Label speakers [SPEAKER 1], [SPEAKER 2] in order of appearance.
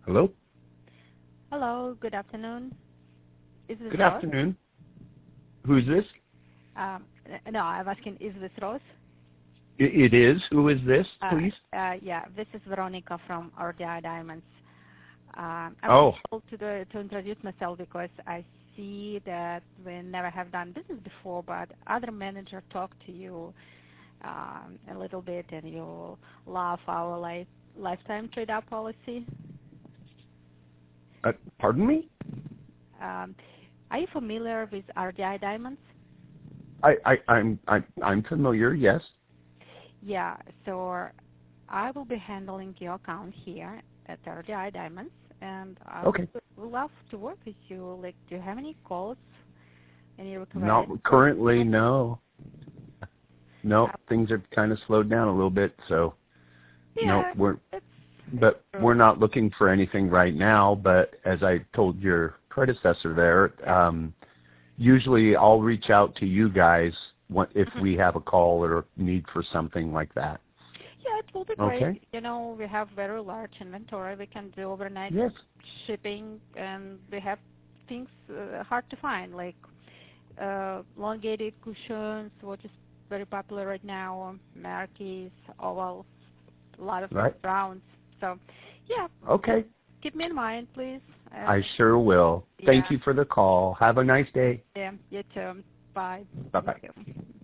[SPEAKER 1] Hello?
[SPEAKER 2] Hello, good afternoon. Is this
[SPEAKER 1] Good
[SPEAKER 2] Rose?
[SPEAKER 1] afternoon. Who's this?
[SPEAKER 2] Um, no, I'm asking, is this Rose?
[SPEAKER 1] It is. Who is this, please?
[SPEAKER 2] Yeah, this is Veronica from RDI Diamonds. I'm
[SPEAKER 1] Oh,
[SPEAKER 2] called to introduce myself because I see that we never have done business before, but other manager talked to you a little bit, and you love our lifetime trade-up policy.
[SPEAKER 1] pardon me?
[SPEAKER 2] Are you familiar with RDI Diamonds?
[SPEAKER 1] I'm familiar. Yes.
[SPEAKER 2] Yeah, so I will be handling your account here at RDI Diamonds, and I
[SPEAKER 1] Okay.
[SPEAKER 2] would love to work with you. Like, do you have any calls, any
[SPEAKER 1] Not
[SPEAKER 2] requests?
[SPEAKER 1] currently. No. No. Things are kind of slowed down a little bit. So no,
[SPEAKER 2] Yeah, it's
[SPEAKER 1] we're not looking for anything right now. But as I told your predecessor there, usually I'll reach out to you guys if we have a call or need for something like that.
[SPEAKER 2] yeah, it will be
[SPEAKER 1] Okay.
[SPEAKER 2] great. You know, we have very large inventory. We can do overnight
[SPEAKER 1] Yes.
[SPEAKER 2] shipping, and we have things hard to find, like elongated cushions, which is very popular right now, marquees, ovals, a lot of
[SPEAKER 1] Right.
[SPEAKER 2] rounds. So, yeah,
[SPEAKER 1] Okay.
[SPEAKER 2] keep me in mind, please.
[SPEAKER 1] I sure will. Thank
[SPEAKER 2] Yeah,
[SPEAKER 1] you for the call. Have a nice day.
[SPEAKER 2] yeah, you too. Bye.
[SPEAKER 1] Bye-bye.
[SPEAKER 2] Thank you.